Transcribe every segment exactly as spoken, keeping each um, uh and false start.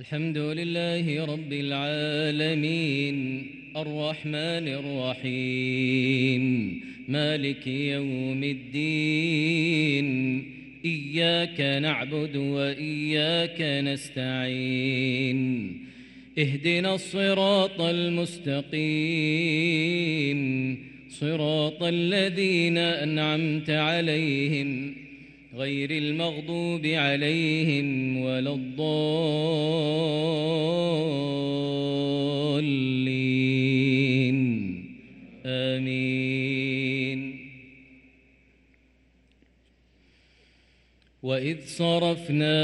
الحمد لله رب العالمين الرحمن الرحيم مالك يوم الدين إياك نعبد وإياك نستعين اهدنا الصراط المستقيم صراط الذين أنعمت عليهم غير المغضوب عليهم ولا الضالين آمين. وإذ صرفنا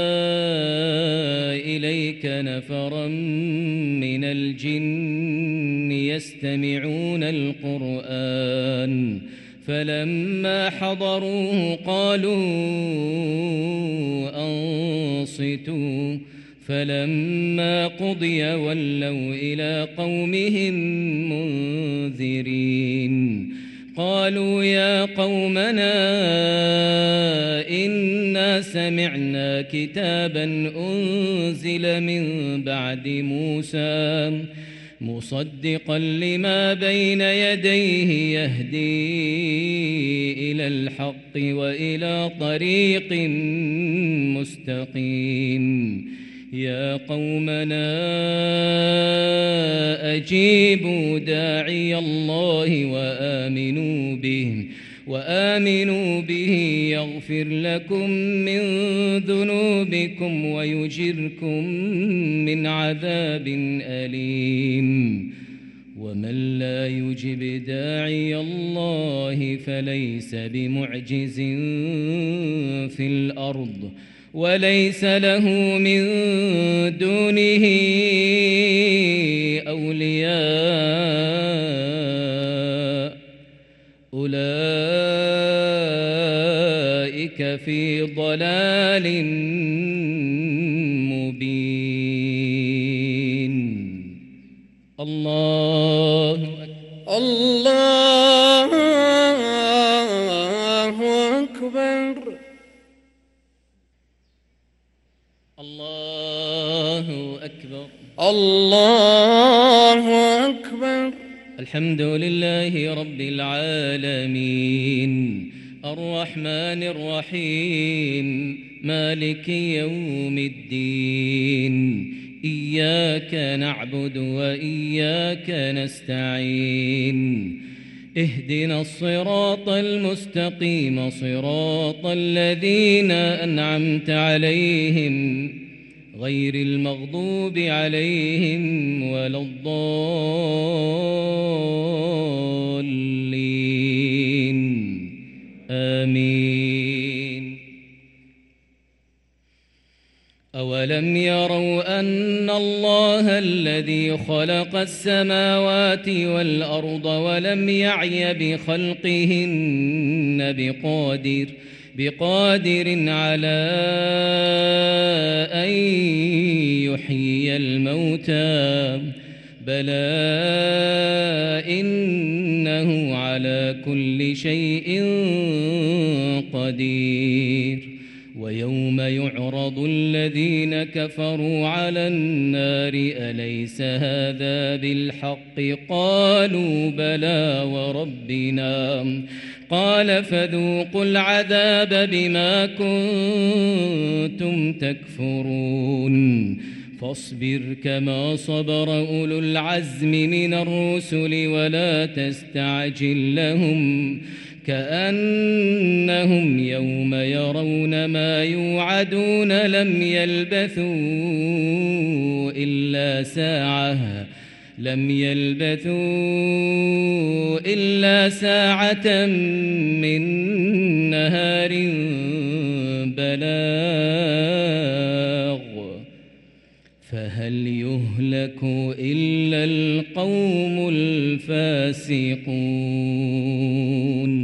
إليك نفرا من الجن يستمعون القرآن فلما حضروه قالوا أنصتوا فلما قضي ولوا إلى قومهم منذرين قالوا يا قومنا إنا سمعنا كتابا أنزل من بعد موسى مصدقا لما بين يديه يهدي إلى الحق وإلى طريق مستقيم يا قومنا أجيبوا داعي الله وآمنوا به وآمنوا به يغفر لكم من ذنوبكم ويجركم من عذاب أليم ومن لا يجب داعي الله فليس بمعجز في الأرض وليس له من دونه أولياء أولئك في ضلال مبين. الله الله أكبر. الله أكبر. الله أكبر. الحمد لله رب العالمين الرحمن الرحيم مالك يوم الدين إياك نعبد وإياك نستعين اهدنا الصراط المستقيم صراط الذين أنعمت عليهم غير المغضوب عليهم ولا الضالين آمين. أولم يروا أن الله الذي خلق السماوات والأرض ولم يعي بخلقهن بقادر بقادر على أن يحيي الموتى بلى إنه على كل شيء قدير. ويوم يعرض الذين كفروا على النار أليس هذا بالحق قالوا بلى وربنا قال فذوقوا العذاب بما كنتم تكفرون. فاصبر كما صبر أولو العزم من الرسل ولا تستعجل لهم كأنهم يوم يرون ما يوعدون لم يلبثوا إلا ساعة لم يلبثوا إلا ساعة من نهار بلاغ فهل يهلك إلا القوم الفاسقون.